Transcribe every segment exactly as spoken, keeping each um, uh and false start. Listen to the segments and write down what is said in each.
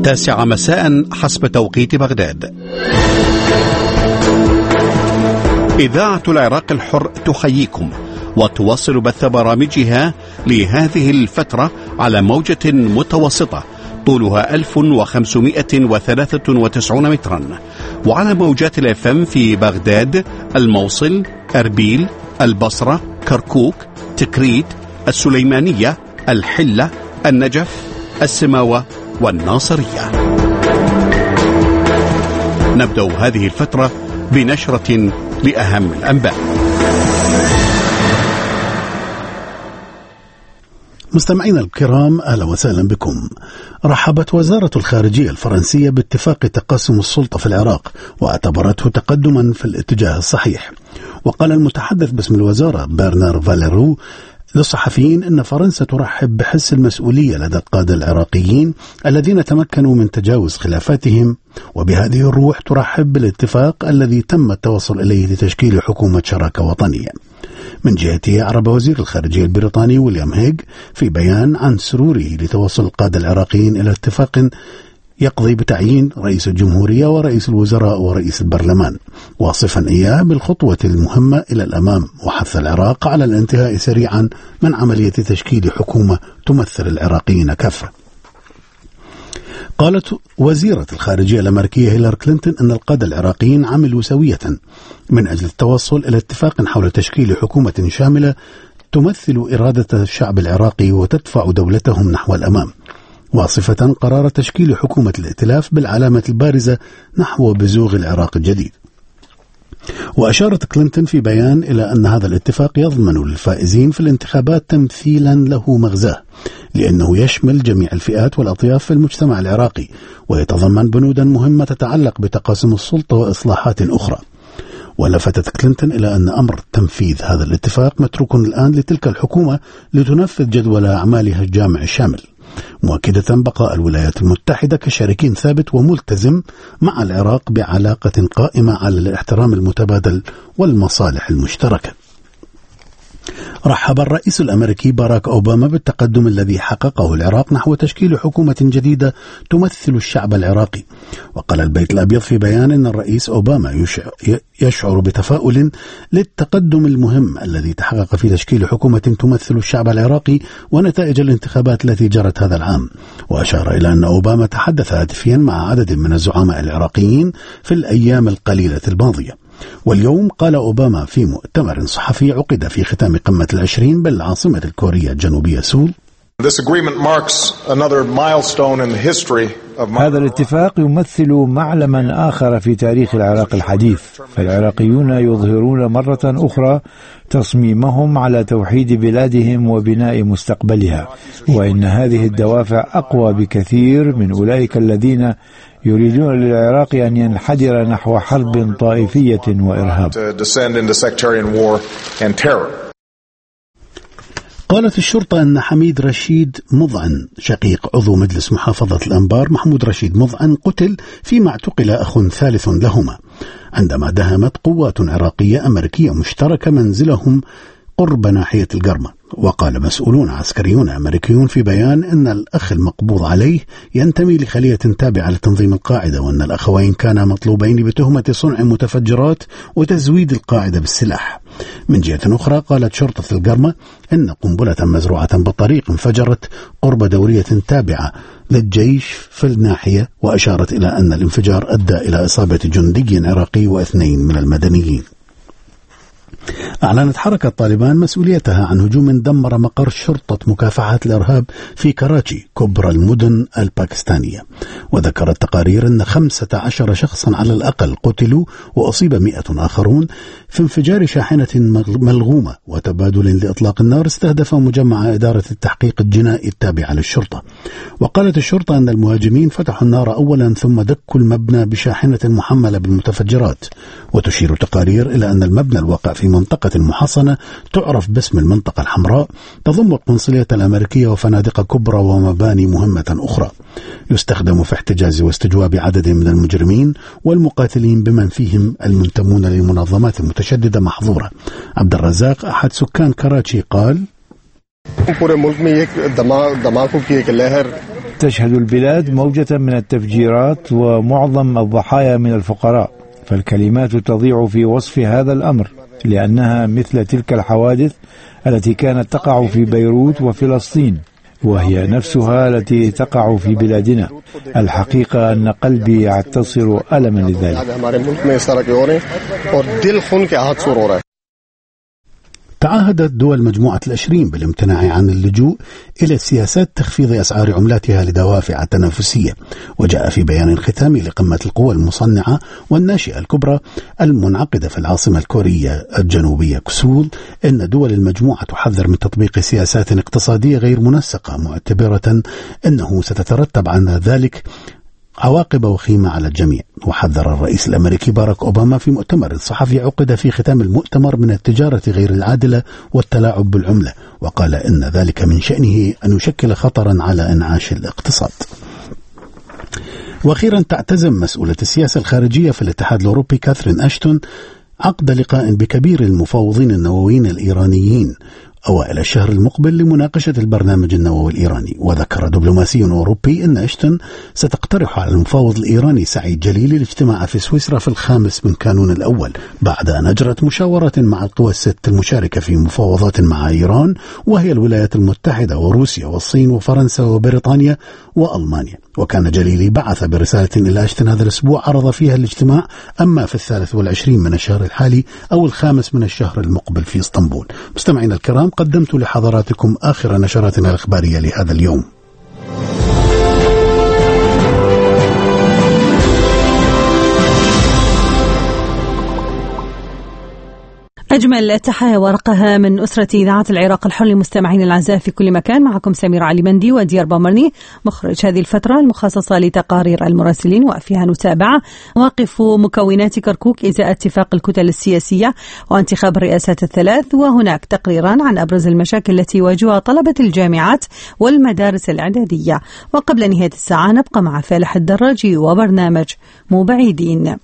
التاسعة مساء حسب توقيت بغداد. إذاعة العراق الحر تحييكم وتواصل بث برامجها لهذه الفترة على موجة متوسطة طولها ألف وخمسمائة وثلاثة وتسعين مترا، وعلى موجات الاف ام في بغداد، الموصل، أربيل، البصرة، كركوك، تكريت، السليمانية، الحلة، النجف، السماوة والناصرية. نبدأ هذه الفترة بنشرة لأهم الأنباء. مستمعينا الكرام، أهلا وسهلا بكم. رحبت وزارة الخارجية الفرنسية باتفاق تقاسم السلطة في العراق واعتبرته تقدما في الاتجاه الصحيح. وقال المتحدث باسم الوزارة برنار فاليرو للصحفيين أن فرنسا ترحب بحس المسؤولية لدى القادة العراقيين الذين تمكنوا من تجاوز خلافاتهم، وبهذه الروح ترحب بالاتفاق الذي تم التوصل إليه لتشكيل حكومة شراكة وطنية. من جهته أعرب وزير الخارجية البريطاني ويليام هيغ في بيان عن سروره لتوصل القادة العراقيين إلى اتفاق يقضي بتعيين رئيس الجمهورية ورئيس الوزراء ورئيس البرلمان، واصفا إياه بالخطوة المهمة إلى الأمام، وحث العراق على الانتهاء سريعا من عملية تشكيل حكومة تمثل العراقيين كافة. قالت وزيرة الخارجية الأمريكية هيلاري كلينتون أن القادة العراقيين عملوا سوية من أجل التوصل إلى اتفاق حول تشكيل حكومة شاملة تمثل إرادة الشعب العراقي وتدفع دولتهم نحو الأمام، واصفة قرار تشكيل حكومة الائتلاف بالعلامة البارزة نحو بزوغ العراق الجديد. وأشارت كلينتون في بيان إلى أن هذا الاتفاق يضمن للفائزين في الانتخابات تمثيلا له مغزاه، لأنه يشمل جميع الفئات والأطياف في المجتمع العراقي، ويتضمن بنودا مهمة تتعلق بتقاسم السلطة وإصلاحات أخرى. ولفتت كلينتون إلى أن أمر تنفيذ هذا الاتفاق متروك الآن لتلك الحكومة لتنفذ جدول أعمالها الجامع الشامل، مؤكدة بقاء الولايات المتحدة كشريك ثابت وملتزم مع العراق بعلاقة قائمة على الاحترام المتبادل والمصالح المشتركة. رحب الرئيس الأمريكي باراك أوباما بالتقدم الذي حققه العراق نحو تشكيل حكومة جديدة تمثل الشعب العراقي. وقال البيت الأبيض في بيان أن الرئيس أوباما يشعر بتفاؤل للتقدم المهم الذي تحقق في تشكيل حكومة تمثل الشعب العراقي ونتائج الانتخابات التي جرت هذا العام. وأشار إلى أن أوباما تحدث هاتفيا مع عدد من الزعماء العراقيين في الأيام القليلة الماضية. واليوم قال أوباما في مؤتمر صحفي عقد في ختام قمة العشرين بالعاصمة الكورية الجنوبية سول: هذا الاتفاق يمثل معلما آخر في تاريخ العراق الحديث، فالعراقيون يظهرون مرة أخرى تصميمهم على توحيد بلادهم وبناء مستقبلها، وإن هذه الدوافع أقوى بكثير من أولئك الذين يريدون للعراق أن ينحدر نحو حرب طائفية وإرهاب. قالت الشرطة أن حميد رشيد مضعن شقيق عضو مجلس محافظة الأنبار محمود رشيد مضعن قتل فيما اعتقل أخ ثالث لهما عندما دهمت قوات عراقية أمريكية مشتركة منزلهم قرب ناحية القرمة. وقال مسؤولون عسكريون أمريكيون في بيان أن الأخ المقبوض عليه ينتمي لخلية تابعة لتنظيم القاعدة، وأن الأخوين كانا مطلوبين بتهمة صنع متفجرات وتزويد القاعدة بالسلاح. من جهة أخرى قالت شرطة القرمة أن قنبلة مزروعة بالطريق انفجرت قرب دورية تابعة للجيش في الناحية، وأشارت إلى أن الانفجار أدى إلى إصابة جندي عراقي واثنين من المدنيين. أعلنت حركة طالبان مسؤوليتها عن هجوم دمر مقر شرطة مكافحة الإرهاب في كراتشي كبرى المدن الباكستانية. وذكرت تقارير أن خمسة عشر شخصا على الأقل قتلوا وأصيب مئة آخرون في انفجار شاحنة ملغومة وتبادل لإطلاق النار استهدف مجمع إدارة التحقيق الجنائي التابعة للشرطة. وقالت الشرطة أن المهاجمين فتحوا النار أولا ثم دكوا المبنى بشاحنة محملة بالمتفجرات. وتشير تقارير إلى أن المبنى الواقع في منطقة محصنة تعرف باسم المنطقة الحمراء تضم القنصلية الأمريكية وفنادق كبرى ومباني مهمة أخرى، يستخدم في احتجاز واستجواب عدد من المجرمين والمقاتلين بمن فيهم المنتمون للمنظمات المتشددة محظورة. عبد الرزاق أحد سكان كراتشي قال: تشهد البلاد موجة من التفجيرات ومعظم الضحايا من الفقراء، فالكلمات تضيع في وصف هذا الأمر، لأنها مثل تلك الحوادث التي كانت تقع في بيروت وفلسطين، وهي نفسها التي تقع في بلادنا. الحقيقة أن قلبي يعتصر ألما لذلك. تعهدت دول مجموعة العشرين بالامتناع عن اللجوء إلى سياسات تخفيض أسعار عملاتها لدوافع تنافسية. وجاء في بيان ختامي لقمة القوى المصنعة والناشئة الكبرى المنعقدة في العاصمة الكورية الجنوبية كسول إن دول المجموعة تحذر من تطبيق سياسات اقتصادية غير منسقة، معتبرة أنه ستترتب عن ذلك عواقب وخيمة على الجميع. وحذر الرئيس الأمريكي باراك أوباما في مؤتمر صحفي عقد في ختام المؤتمر من التجارة غير العادلة والتلاعب بالعملة، وقال إن ذلك من شأنه أن يشكل خطرا على إنعاش الاقتصاد. وأخيرا تعتزم مسؤولة السياسة الخارجية في الاتحاد الأوروبي كاثرين أشتون عقد لقاء بكبير المفوضين النوويين الإيرانيين أوائل الشهر المقبل لمناقشة البرنامج النووي الإيراني. وذكر دبلوماسي أوروبي أن أشتون ستقترح على المفوض الإيراني سعيد جليل الاجتماع في سويسرا في الخامس من كانون الأول، بعد أن أجرت مشاورة مع القوى الست المشاركة في مفاوضات مع إيران، وهي الولايات المتحدة وروسيا والصين وفرنسا وبريطانيا وألمانيا. وكان جليلي بعث برسالة إلى أشتون هذا الأسبوع عرض فيها الاجتماع أما في الثالث والعشرين من الشهر الحالي أو الخامس من الشهر المقبل في اسطنبول. مستمعينا الكرام، قدمت لحضراتكم آخر نشراتنا الإخبارية لهذا اليوم. أجمل التحايا ورقها من أسرة إذاعة العراق الحر لمستمعين الأعزاء في كل مكان. معكم سمير علي بندي وديار بامرني مخرج هذه الفترة المخصصة لتقارير المراسلين، وفيها نتابع مواقف مكونات كركوك إزاء اتفاق الكتل السياسية وانتخاب الرئاسات الثلاث، وهناك تقريران عن أبرز المشاكل التي يواجهها طلبة الجامعات والمدارس الإعدادية. وقبل نهاية الساعة نبقى مع فالح الدراجي وبرنامج مو بعيدين.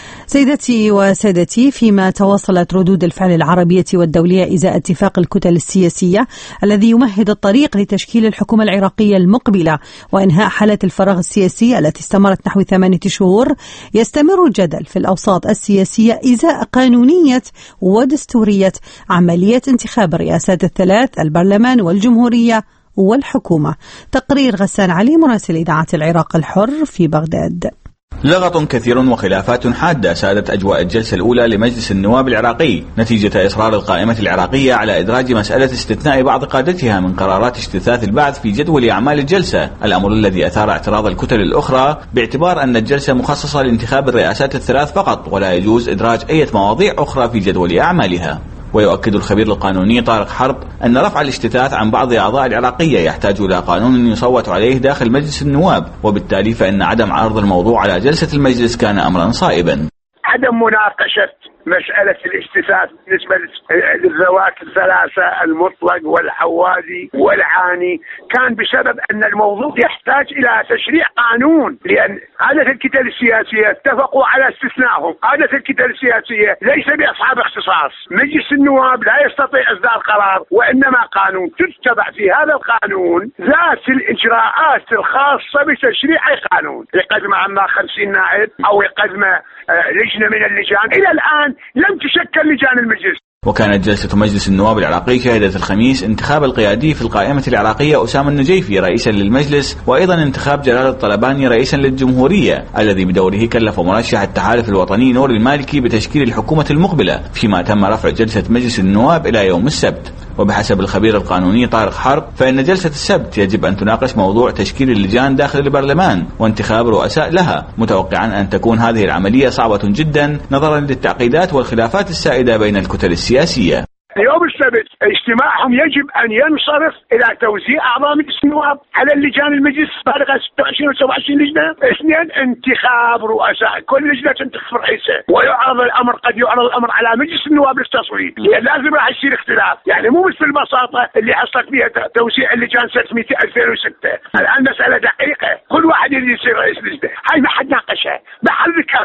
سيدتي وسادتي، فيما تواصلت ردود الفعل العربية والدولية إزاء اتفاق الكتل السياسية الذي يمهد الطريق لتشكيل الحكومة العراقية المقبلة وإنهاء حالة الفراغ السياسي التي استمرت نحو ثمانية شهور، يستمر الجدل في الأوساط السياسية إزاء قانونية ودستورية عملية انتخاب الرئاسات الثلاث، البرلمان والجمهورية والحكومة. تقرير غسان علي مراسل إذاعة العراق الحر في بغداد. لغط كثير وخلافات حادة سادت أجواء الجلسة الأولى لمجلس النواب العراقي نتيجة إصرار القائمة العراقية على إدراج مسألة استثناء بعض قادتها من قرارات اجتثاث البعث في جدول أعمال الجلسة، الأمر الذي أثار اعتراض الكتل الأخرى باعتبار أن الجلسة مخصصة لانتخاب الرئاسات الثلاث فقط ولا يجوز إدراج أي مواضيع أخرى في جدول أعمالها. ويؤكد الخبير القانوني طارق حرب أن رفع الاجتثاث عن بعض أعضاء العراقية يحتاج إلى قانون يصوت عليه داخل مجلس النواب، وبالتالي فإن عدم عرض الموضوع على جلسة المجلس كان أمرا صائبا. عدم مناقشة مسألة الاستثاث بالنسبة للذوات الثلاثة المطلق والحوازي والعاني كان بسبب أن الموضوع يحتاج إلى تشريع قانون، لأن عادة الكتل السياسية اتفقوا على استثنائهم. عادة الكتل السياسية ليس بأصحاب اختصاص، مجلس النواب لا يستطيع إصدار قرار وإنما قانون تتبع في هذا القانون ذات الإجراءات الخاصة بتشريع أي قانون، يقدم عما خمسين نائب أو يقدم لجنة من اللجان. إلى الآن لم تشكل لجان المجلس. وكانت جلسة مجلس النواب العراقي شهدت الخميس انتخاب القيادي في القائمة العراقية أسامة النجيفي رئيسا للمجلس، وأيضا انتخاب جلال الطلباني رئيسا للجمهورية الذي بدوره كلف مرشح التحالف الوطني نور المالكي بتشكيل الحكومة المقبلة، فيما تم رفع جلسة مجلس النواب إلى يوم السبت. وبحسب الخبير القانوني طارق حرب فإن جلسة السبت يجب أن تناقش موضوع تشكيل اللجان داخل البرلمان وانتخاب رؤساء لها، متوقعا أن تكون هذه العملية صعبة جدا نظرا للتعقيدات والخلافات السائدة بين الكتل السياسية. يوم السبت اجتماعهم يجب أن ينصرف إلى توزيع أعضاء مجلس النواب على اللجان المجلس بالغة ستة وعشرين و سبعة وعشرين لجنة. اثنين، انتخاب رؤساء، كل لجنة تنتخب رئيسه، ويعرض الأمر قد يعرض الأمر على مجلس النواب للتصويت، لأن لازم راح يصير اختلاف، يعني مو مثل البساطة اللي حصلت فيها توزيع اللجان سنة ألفين وستة. الآن مسألة دقيقة، كل واحد يريد يصير رئيس لجنة، هاي ما حد ناقشها، ما حد ذكرها.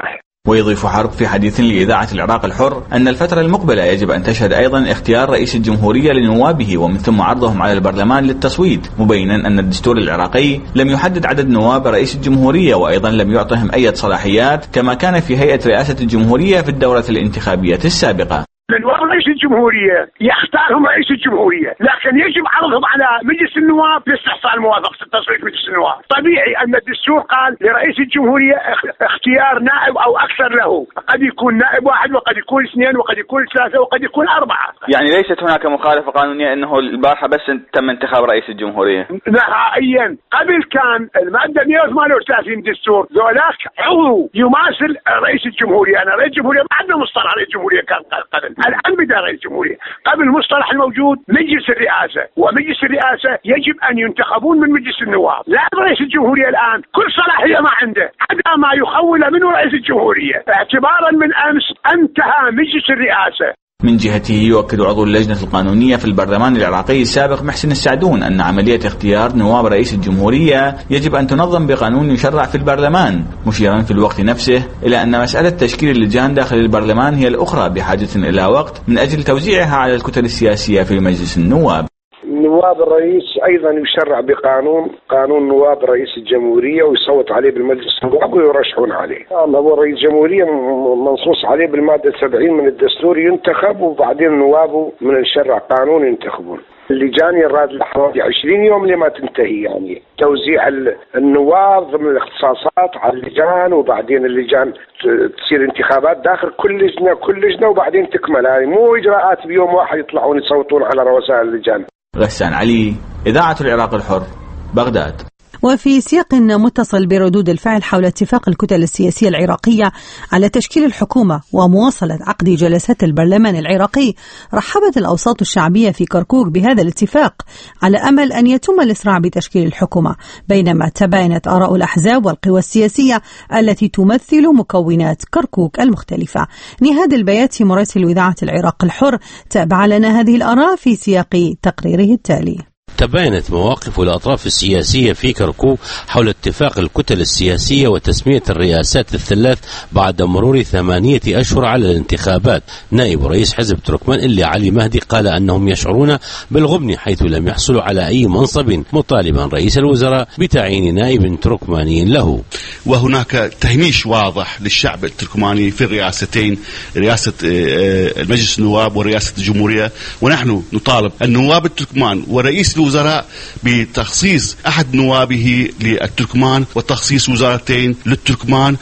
ويضيف حرب في حديث لإذاعة العراق الحر أن الفترة المقبلة يجب أن تشهد أيضا اختيار رئيس الجمهورية لنوابه ومن ثم عرضهم على البرلمان للتصويت، مبينا أن الدستور العراقي لم يحدد عدد نواب رئيس الجمهورية وأيضا لم يعطهم أي صلاحيات كما كان في هيئة رئاسة الجمهورية في الدورة الانتخابية السابقة. نواب رئيس الجمهورية يختارهم رئيس الجمهورية، لكن يجب عرضهم على مجلس النواب لاستحصال موافقة التصويت مجلس النواب. طبيعي أن الدستور قال لرئيس الجمهورية اختيار نائب أو أكثر له، قد يكون نائب واحد وقد يكون اثنين وقد يكون ثلاثة وقد يكون أربعة. يعني ليست هناك مخالفة قانونية أنه البارحة بس تم انتخاب رئيس الجمهورية؟ نهائيا. قبل كان المادة مئة وثمانية وثلاثين دستور ذولاك عضو يماثل رئيس الجمهورية. أنا رئيس الجمهورية ما عندنا مصطلح رئيس الجمهورية كان قبل. الآن بدأ رئيس الجمهورية. قبل المصطلح الموجود مجلس الرئاسة، ومجلس الرئاسة يجب أن ينتخبون من مجلس النواب. لا رئيس الجمهورية الآن كل صلاحية ما عنده عدا ما يخول منه رئيس الجمهورية، اعتبارا من أمس انتهى مجلس الرئاسة. من جهته يؤكد عضو اللجنة القانونية في البرلمان العراقي السابق محسن السعدون أن عملية اختيار نواب رئيس الجمهورية يجب أن تنظم بقانون يشرع في البرلمان، مشيرا في الوقت نفسه إلى أن مسألة تشكيل اللجان داخل البرلمان هي الأخرى بحاجة إلى وقت من أجل توزيعها على الكتل السياسية في مجلس النواب. نواب الرئيس أيضا يشرع بقانون قانون نواب رئيس الجمهورية ويصوت عليه بالمجلس النواب ويرشحون عليه. الله هو رئيس الجمهورية منصوص عليه بالمادة سبعين من الدستور ينتخب، وبعدين نوابه من الشرع قانون ينتخبون. اللجان يراد لحوالي عشرين يوم لما تنتهي، يعني توزيع النواب ضمن الاختصاصات على اللجان، وبعدين اللجان تصير انتخابات داخل كل لجنة كل لجنة وبعدين تكمل. يعني مو إجراءات بيوم واحد يطلعون يصوتون على رؤساء اللجان. غسان علي، إذاعة العراق الحر، بغداد. وفي سياق متصل بردود الفعل حول اتفاق الكتل السياسية العراقية على تشكيل الحكومة ومواصلة عقد جلسات البرلمان العراقي، رحبت الأوساط الشعبية في كركوك بهذا الاتفاق على أمل أن يتم الإسراع بتشكيل الحكومة، بينما تباينت آراء الأحزاب والقوى السياسية التي تمثل مكونات كركوك المختلفة. نهاد البياتي مراسل إذاعة العراق الحر تابع لنا هذه الآراء في سياق تقريره التالي. تباينت مواقف الأطراف السياسية في كركوك حول اتفاق الكتل السياسية وتسمية الرئاسات الثلاث بعد مرور ثمانية أشهر على الانتخابات. نائب رئيس حزب تركمان اللي علي مهدي قال أنهم يشعرون بالغبن حيث لم يحصلوا على أي منصب، مطالبا رئيس الوزراء بتعيين نائب تركماني له. وهناك تهميش واضح للشعب التركماني في الرئاستين، رئاسة المجلس النواب ورئاسة الجمهورية، ونحن نطالب النواب التركمان ورئيس الوزراء بتخصيص أحد نوابه للتركمان وتخصيص وزارتين للتركمان،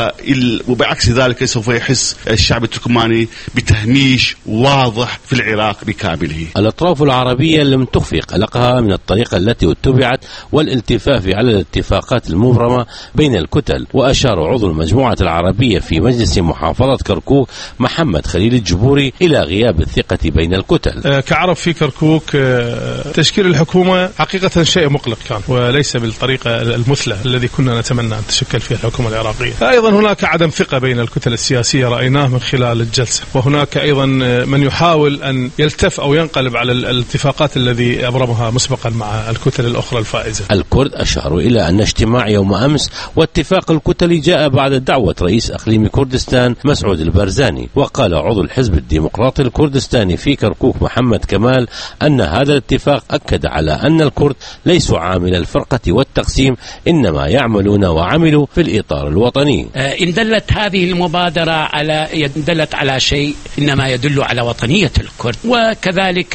وبعكس ذلك سوف يحس الشعب التركماني بتهميش واضح في العراق بكامله. الأطراف العربية لم تخفي قلقها من الطريقة التي اتبعت والالتفاف على الاتفاقات المبرمة بين الكتل، وأشار عضو المجموعة العربية في مجلس محافظة كركوك محمد خليل الجبوري إلى غياب الثقة بين الكتل. كعرب في كركوك تشكيل الحكومة حقيقة شيء مقلق كان، وليس بالطريقة المثلى الذي كنا نتمنى أن تشكل فيها الحكومة العراقية. أيضا هناك عدم ثقة بين الكتل السياسية رأيناه من خلال الجلسة، وهناك أيضا من يحاول أن يلتف أو ينقلب على الاتفاقات الذي أبرمها مسبقا مع الكتل الأخرى الفائزة. الكرد أشاروا إلى أن اجتماع يوم أمس واتفاق الكتل جاء بعد دعوة رئيس أقليم كردستان مسعود البرزاني، وقال عضو الحزب الديمقراطي الكردستاني في كركوك محمد كمال أن هذا الاتفاق أكد على أن الكرد ليسوا عامل الفرقة والتقسيم، إنما يعملون وعملوا في الإطار الوطني. إن دلت هذه المبادرة على دلت على شيء إنما يدل على وطنية الكرد، وكذلك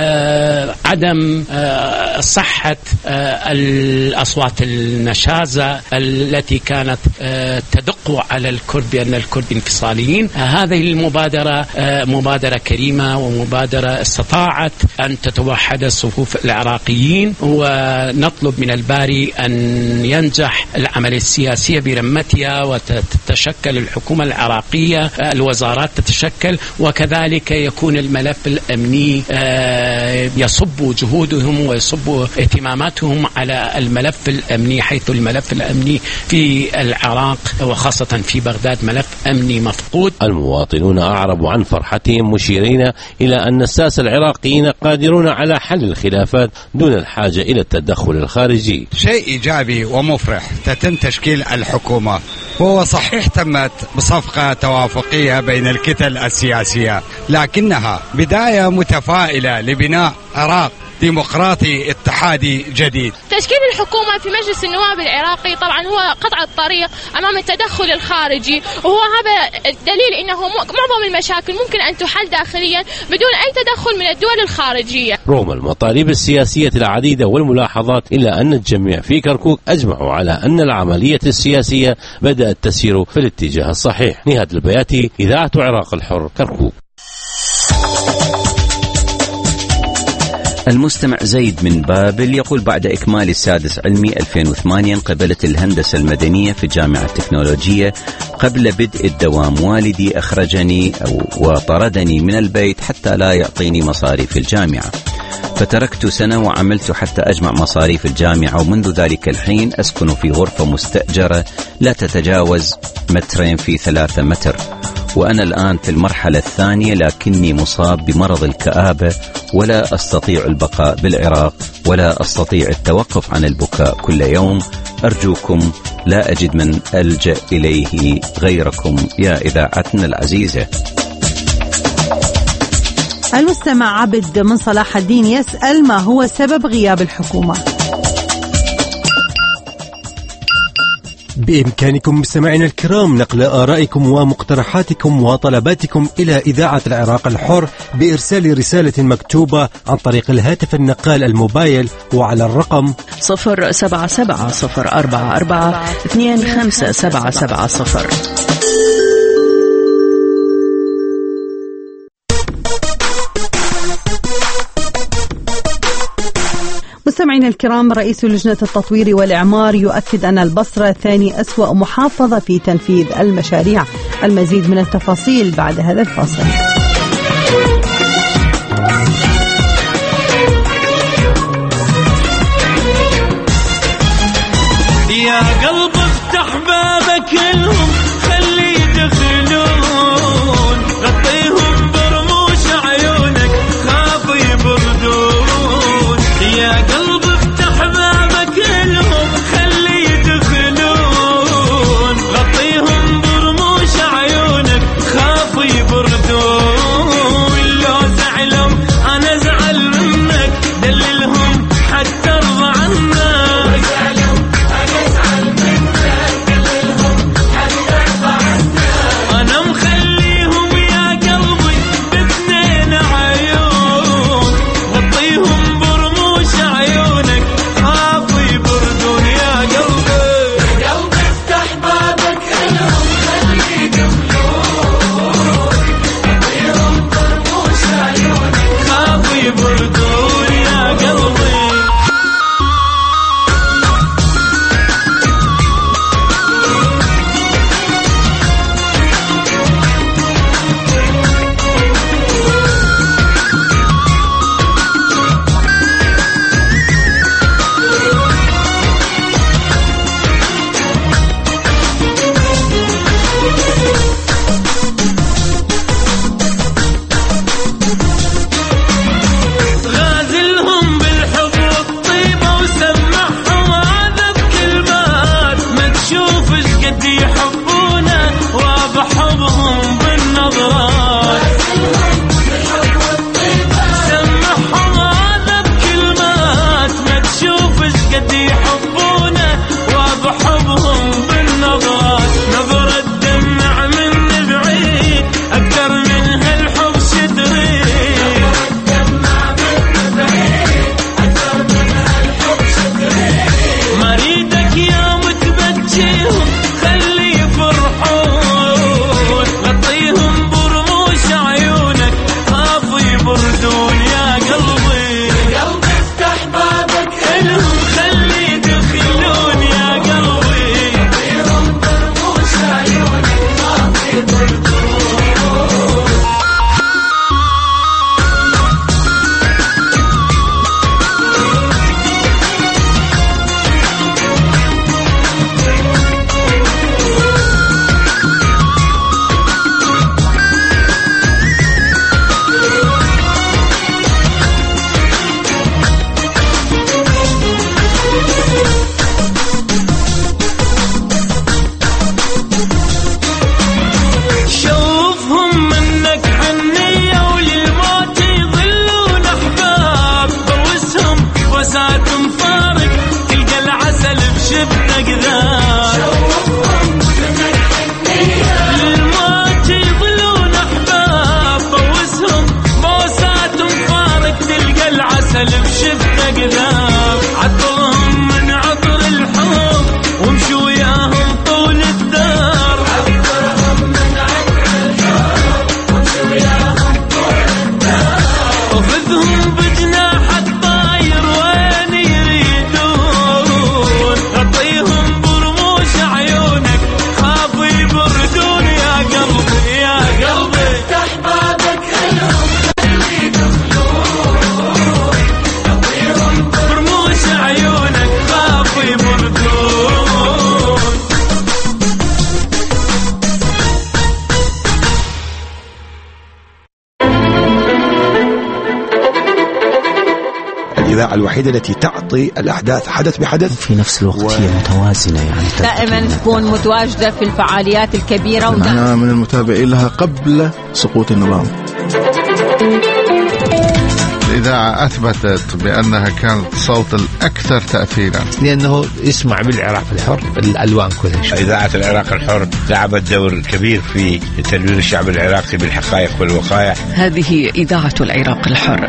عدم صحة الأصوات النشازة التي كانت تدق على الكرد بأن الكرد انفصاليين. هذه المبادرة مبادرة كريمة ومبادرة استطاعت أن تتوحد صفوف العراقيين، ونطلب من الباري أن ينجح العمل السياسي برمتها وتتشكل الحكومة العراقية، الوزارات تتشكل، وكذلك يكون الملف الأمني يصب جهودهم ويصب اهتماماتهم على الملف الأمني، حيث الملف الأمني في العراق وخاصة في بغداد ملف أمني مفقود. المواطنون أعربوا عن فرحتهم مشيرين إلى أن الساسة العراقيين قادرون على حل الخلافات دون الحاجة إلى التدخل الخارجي. شيء إيجابي ومفرح، تتم تشكيل الحكومة هو صحيح تمت بصفقة توافقية بين الكتل السياسية، لكنها بداية متفائلة لبناء عراق ديمقراطي اتحادي جديد. تشكيل الحكومة في مجلس النواب العراقي طبعا هو قطع الطريق أمام التدخل الخارجي، وهو هذا الدليل أنه معظم المشاكل ممكن أن تحل داخليا بدون أي تدخل من الدول الخارجية. رغم المطالب السياسية العديدة والملاحظات، إلا أن الجميع في كركوك أجمعوا على أن العملية السياسية بدأت تسير في الاتجاه الصحيح. نهاد البياتي، إذاعة عراق الحر، كركوك. المستمع زيد من بابل يقول: بعد إكمال السادس علمي ألفين وثمانية انقبلت الهندسة المدنية في الجامعة التكنولوجية. قبل بدء الدوام والدي أخرجني أو وطردني من البيت حتى لا يعطيني مصاريف الجامعة، فتركت سنة وعملت حتى أجمع مصاريف الجامعة، ومنذ ذلك الحين أسكن في غرفة مستأجرة لا تتجاوز مترين في ثلاثة متر، وأنا الآن في المرحلة الثانية، لكني مصاب بمرض الكآبة ولا أستطيع البقاء بالعراق ولا أستطيع التوقف عن البكاء كل يوم. أرجوكم، لا أجد من ألجأ إليه غيركم يا إذاعتنا العزيزة. المستمع عبد من صلاح الدين يسأل: ما هو سبب غياب الحكومة؟ بإمكانكم مستمعينا الكرام نقل آرائكم ومقترحاتكم وطلباتكم إلى إذاعة العراق الحر بإرسال رسالة مكتوبة عن طريق الهاتف النقال الموبايل وعلى الرقم صفر سبعة سبعة صفر أربعة أربعة اثنين خمسة سبعة سبعة صفر. مستمعينا الكرام، رئيس لجنة التطوير والإعمار يؤكد أن البصرة ثاني أسوأ محافظة في تنفيذ المشاريع. المزيد من التفاصيل بعد هذا الفاصل. يا قلب افتح بابك لهم خلي يدخلون، غطيهم برموش عيونك خاف يبردون. يا قلب افتح بابك لهم خلي يدخلون، غطيهم برموش عيونك خاف يبردون. لو زعلهم انا ازعل منك، دللهم حتى ارضى عنك. خلي يفرحون الإذاعة الوحيدة التي تعطي الأحداث حدث بحدث في نفس الوقت و... هي متوازنة، يعني دائما تكون متواجدة في الفعاليات الكبيرة. أنا من المتابعين لها قبل سقوط النظام. الإذاعة أثبتت بأنها كانت صوت الأكثر تأثيرا، لأنه يسمع بالعراق الحر الألوان كلها. إذاعة العراق الحر لعبت دور كبير في تدوير الشعب العراقي بالحقائق والوقائع. هذه إذاعة العراق الحر.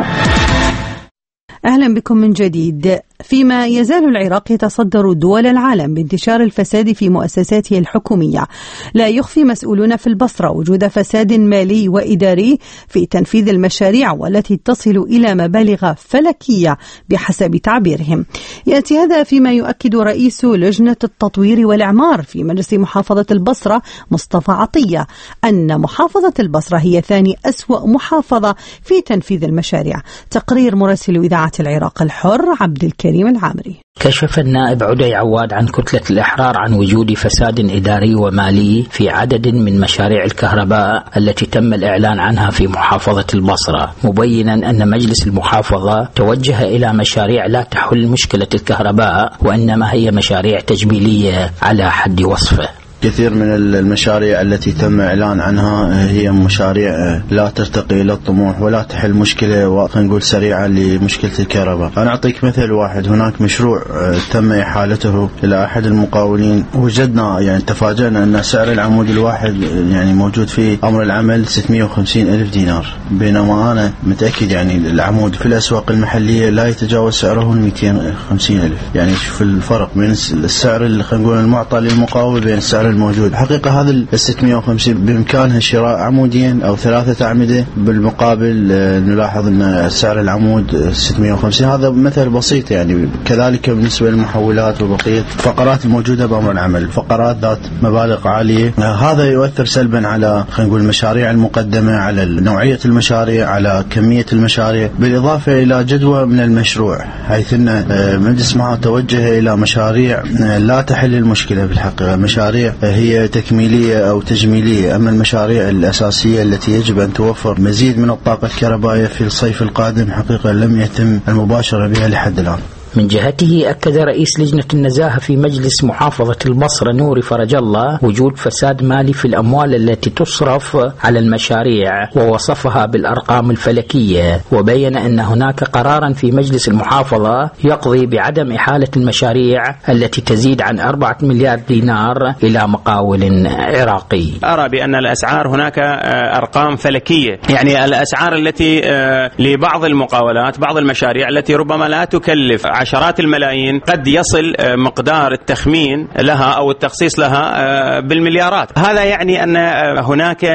أهلا بكم من جديد. فيما يزال العراق يتصدر دول العالم بانتشار الفساد في مؤسساته الحكومية، لا يخفي مسؤولون في البصرة وجود فساد مالي وإداري في تنفيذ المشاريع والتي تصل إلى مبالغ فلكية بحسب تعبيرهم. يأتي هذا فيما يؤكد رئيس لجنة التطوير والإعمار في مجلس محافظة البصرة مصطفى عطية أن محافظة البصرة هي ثاني أسوأ محافظة في تنفيذ المشاريع. تقرير مراسل إذاعة العراق الحر عبد الكريم العامري. كشف النائب عدي عواد عن كتلة الإحرار عن وجود فساد إداري ومالي في عدد من مشاريع الكهرباء التي تم الإعلان عنها في محافظة البصرة، مبينا أن مجلس المحافظة توجه إلى مشاريع لا تحل مشكلة الكهرباء وإنما هي مشاريع تجميلية على حد وصفه. كثير من المشاريع التي تم إعلان عنها هي مشاريع لا ترتقي إلى الطموح ولا تحل مشكلة خلينا نقول سريعة لمشكلة الكهرباء. أنا أعطيك مثل واحد. هناك مشروع تم إحالته إلى أحد المقاولين، وجدنا يعني تفاجأنا أن سعر العمود الواحد يعني موجود في أمر العمل ستمائة وخمسين ألف دينار، بينما أنا متأكد يعني العمود في الأسواق المحلية لا يتجاوز سعره مئتين وخمسين ألف. يعني شوف الفرق بين السعر اللي خلينا نقول المعطى للمقاول بين السعر الموجود. حقيقة هذا ال ستمائة وخمسين بإمكانها شراء عمودين أو ثلاثة أعمدة، بالمقابل نلاحظ أن سعر العمود ستمائة وخمسين. هذا مثل بسيط يعني. كذلك بالنسبة للمحولات وبقية الفقرات الموجودة بأمر العمل، فقرات ذات مبالغ عالية. هذا يؤثر سلبا على خلينا نقول المشاريع المقدمة، على نوعية المشاريع، على كمية المشاريع، بالإضافة إلى جدوى من المشروع، حيث أن مجلس معه توجه إلى مشاريع لا تحل المشكلة بالحقيقة، مشاريع هي تكميلية أو تجميلية. أما المشاريع الأساسية التي يجب أن توفر مزيد من الطاقة الكهربائية في الصيف القادم حقيقة لم يتم المباشرة بها لحد الآن. من جهته أكد رئيس لجنة النزاهة في مجلس محافظة البصرة نوري فرج الله وجود فساد مالي في الأموال التي تصرف على المشاريع، ووصفها بالأرقام الفلكية، وبين أن هناك قرارا في مجلس المحافظة يقضي بعدم إحالة المشاريع التي تزيد عن أربعة مليار دينار إلى مقاول عراقي. أرى بأن الأسعار هناك أرقام فلكية، يعني الأسعار التي لبعض المقاولات، بعض المشاريع التي ربما لا تكلف عشرات الملايين، قد يصل مقدار التخمين لها أو التخصيص لها بالمليارات. هذا يعني أن هناك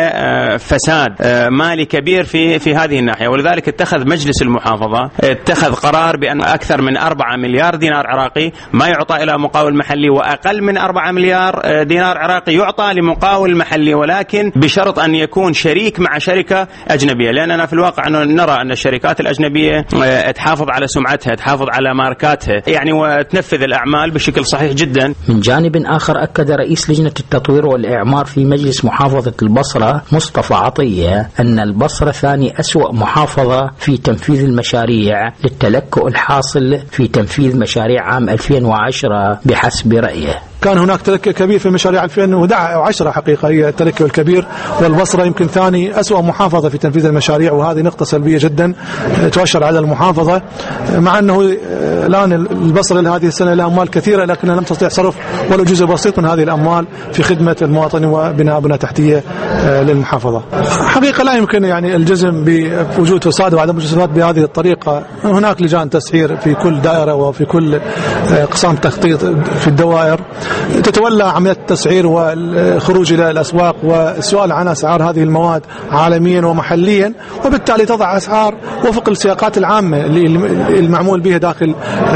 فساد مالي كبير في في هذه الناحية، ولذلك اتخذ مجلس المحافظة اتخذ قرار بأن أكثر من أربعة مليار دينار عراقي ما يعطى إلى مقاول محلي، وأقل من أربعة مليار دينار عراقي يعطى لمقاول محلي، ولكن بشرط أن يكون شريك مع شركة أجنبية، لأننا في الواقع نرى أن الشركات الأجنبية تحافظ على سمعتها، تحافظ على ماركاتها يعني وتنفذ الأعمال بشكل صحيح جدا. من جانب آخر أكد رئيس لجنة التطوير والإعمار في مجلس محافظة البصرة مصطفى عطية أن البصرة ثاني أسوأ محافظة في تنفيذ المشاريع للتلكؤ الحاصل في تنفيذ مشاريع عام ألفين وعشرة بحسب رأيه. كان هناك تلكؤ كبير في مشاريع ألفين وعشرة، حقيقة هي التلكؤ الكبير، والبصرة يمكن ثاني أسوأ محافظة في تنفيذ المشاريع، وهذه نقطة سلبية جدا تؤشر على المحافظة، مع أنه الآن البصرة لهذه السنة لها أموال كثيرة لكنها لم تستطيع صرف ولو جزء بسيط من هذه الأموال في خدمة المواطن وبناء بنى تحتية للمحافظة. حقيقة لا يمكن يعني الجزم بوجود فساد وعدم وجود فساد بهذه الطريقة. هناك لجان تسعير في كل دائرة وفي كل قسم تخطيط في الدوائر تتولى عملية التسعير والخروج إلى الأسواق والسؤال عن أسعار هذه المواد عالميا ومحليا، وبالتالي تضع أسعار وفق السياقات العامة المعمول بها داخل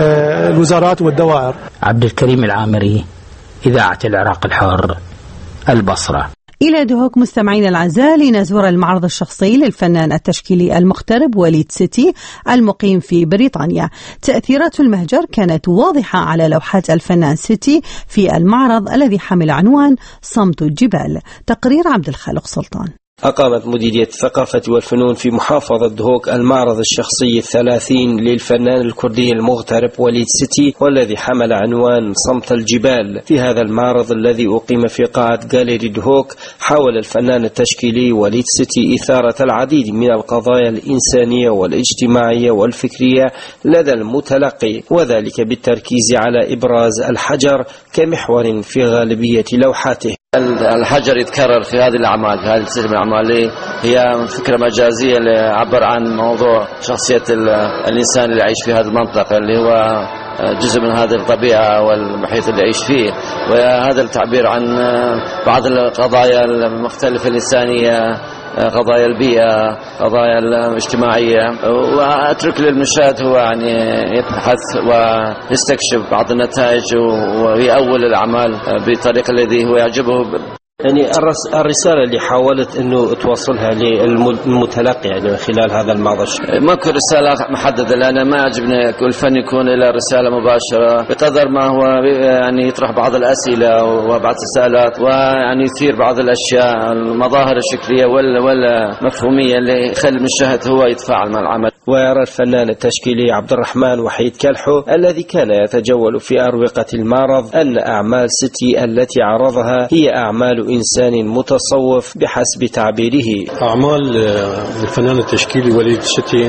الوزارات والدوائر. عبد الكريم العامري، إذاعة العراق الحر، البصرة. إلى دهوك مستمعين الأعزاء لنزور المعرض الشخصي للفنان التشكيلي المغترب وليد سيتي المقيم في بريطانيا. تأثيرات المهجر كانت واضحة على لوحات الفنان سيتي في المعرض الذي حمل عنوان صمت الجبال. تقرير عبد الخالق سلطان. أقامت مديرية الثقافة والفنون في محافظة دهوك المعرض الشخصي الثلاثين للفنان الكردي المغترب وليد ستي، والذي حمل عنوان صمت الجبال. في هذا المعرض الذي أقيم في قاعة جاليري دهوك، حاول الفنان التشكيلي وليد ستي إثارة العديد من القضايا الإنسانية والاجتماعية والفكرية لدى المتلقي، وذلك بالتركيز على إبراز الحجر كمحور في غالبية لوحاته. الحجر يتكرر في هذه الأعمال، في هذه السلسلة من الأعمال، هي فكرة مجازية اللي عبر عن موضوع شخصية الإنسان اللي يعيش في هذه المنطقة، اللي هو جزء من هذه الطبيعة والمحيط اللي يعيش فيه، وهذا التعبير عن بعض القضايا المختلفة الإنسانية، قضايا البيئة، قضايا الاجتماعية. وأترك للمشاهد هو يعني يبحث ويستكشف بعض النتائج ويأول الأعمال بالطريقة الذي هو يعجبه. يعني الرسالة اللي حاولت أنه توصلها للمتلقي يعني خلال هذا المعرض، ماكو رسالة محددة، لأن ما عجبني كل فن يكون إلى رسالة مباشرة، بقدر ما هو يعني يطرح بعض الأسئلة وبعض السؤالات، ويعني يثير بعض الأشياء، المظاهر الشكلية ولا ولا مفهومية اللي يخلي المشاهد هو يتفاعل مع العمل. ويرى الفنان التشكيلي عبد الرحمن وحيد كلحو الذي كان يتجول في أروقة المعرض أن أعمال ستي التي عرضها هي أعمال إنسان متصوف بحسب تعبيره. أعمال الفنان التشكيلي وليد ستي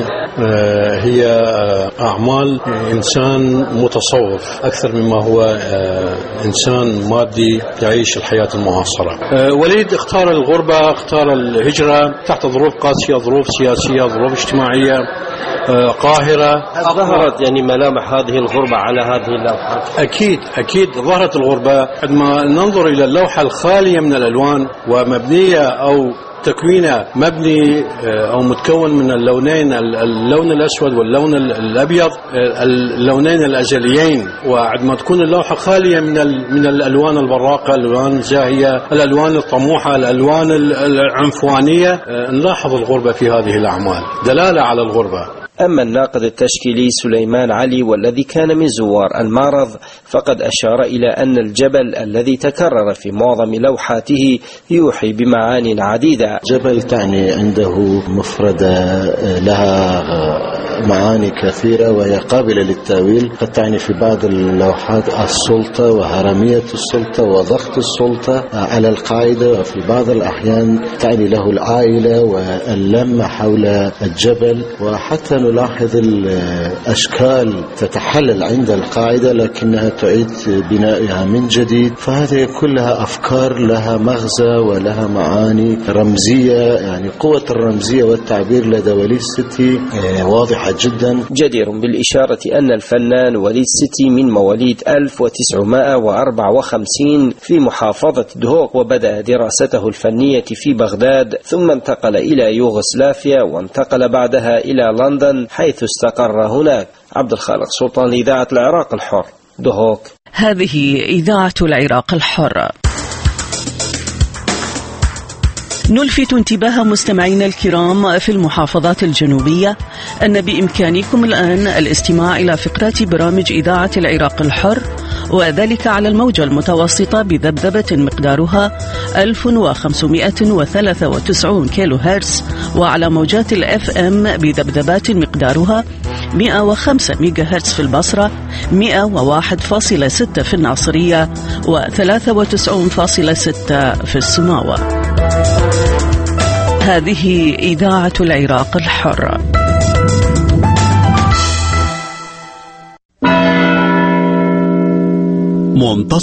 هي أعمال إنسان متصوف أكثر مما هو إنسان مادي يعيش الحياة المعاصرة. وليد اختار الغربة، اختار الهجرة تحت ظروف قاسية، ظروف سياسية، ظروف اجتماعية قاهرة. ظهرت يعني ملامح هذه الغربة على هذه اللوحة. أكيد أكيد ظهرت الغربة عندما ننظر إلى اللوحة الخالية من الألوان ومبنية أو تكوينه مبني أو متكون من اللونين، اللون الأسود واللون الأبيض، اللونين الأزليين. وعندما تكون اللوحة خالية من من الألوان البراقة، الألوان الزاهية، الألوان الطموحة، الألوان العنفوانية، نلاحظ الغربة في هذه الأعمال، دلالة على الغربة. أما الناقد التشكيلي سليمان علي والذي كان من زوار المعرض فقد أشار إلى أن الجبل الذي تكرر في معظم لوحاته يوحي بمعاني عديدة. جبل تعني عنده مفردة لها معاني كثيرة وهي قابلة للتأويل، قد تعني في بعض اللوحات السلطة وهرمية السلطة وضغط السلطة على القاعدة، وفي بعض الأحيان تعني له العائلة واللمة حول الجبل، وحتى نلاحظ الأشكال تتحلل عند القاعدة لكنها تعيد بنائها من جديد. فهذه كلها أفكار لها مغزى ولها معاني رمزية، يعني قوة الرمزية والتعبير لدى وليد ستي واضحة جدا. جدير بالإشارة أن الفنان وليد ستي من مواليد ألف وتسعمائة وأربعة وخمسين في محافظة دهوك، وبدأ دراسته الفنية في بغداد، ثم انتقل إلى يوغوسلافيا، وانتقل بعدها إلى لندن حيث استقر هناك. عبد الخالق سلطان لإذاعة العراق الحر، دهوك. هذه إذاعة العراق الحر. نلفت انتباه مستمعينا الكرام في المحافظات الجنوبية أن بإمكانكم الآن الاستماع إلى فقرات برامج إذاعة العراق الحر، وذلك على الموجة المتوسطة بذبذبة مقدارها ألف وخمسمائة وثلاثة وتسعين كيلو هرتز، وعلى موجات الأف أم بذبذبات مقدارها مئة وخمسة ميجا هرتز في البصرة، مئة وواحد فاصلة ستة في الناصرية، وثلاثة وتسعين فاصلة ستة في السماوة. هذه إذاعة العراق الحر. منتصف